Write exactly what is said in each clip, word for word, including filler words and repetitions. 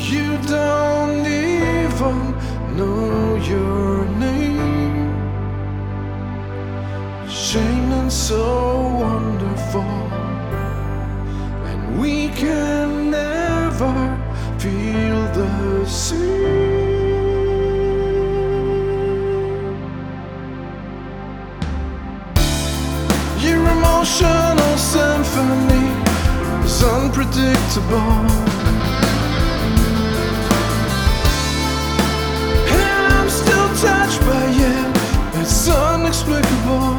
You don't even know your name. Shame and so wonderful, and we can never feel the same. Your emotional symphony is unpredictable, and I'm still touched by it. It's unexplicable.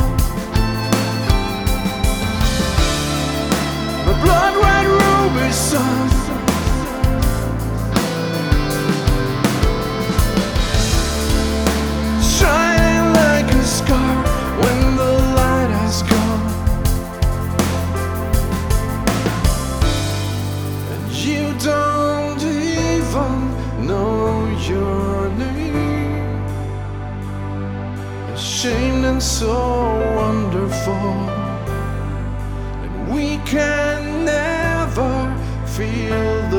My blood red ruby sun, shining like a scar when the light has gone. And you don't even know your name. Ashamed and so wonderful, and we can never feel